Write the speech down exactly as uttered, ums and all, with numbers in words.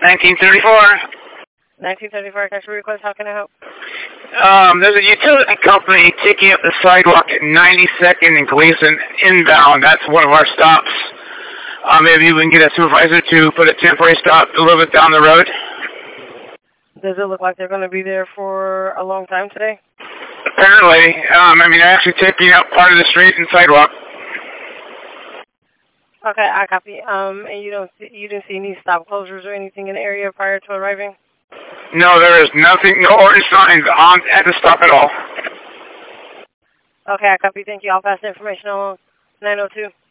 nineteen thirty-four. nineteen thirty-four, taxi request, how can I help? Um, there's a utility company taking up the sidewalk at ninety-second and Gleason inbound. That's one of our stops. Uh, maybe we can get a supervisor to put a temporary stop a little bit down the road. Does it look like they're going to be there for a long time today? Apparently. Um, I mean, they're actually taking up part of the street and sidewalk. Okay, I copy. Um, and you don't see, you didn't see any stop closures or anything in the area prior to arriving? No, there is nothing, no orange signs on at the stop at all. Okay, I copy. Thank you. I'll pass the information on nine oh two.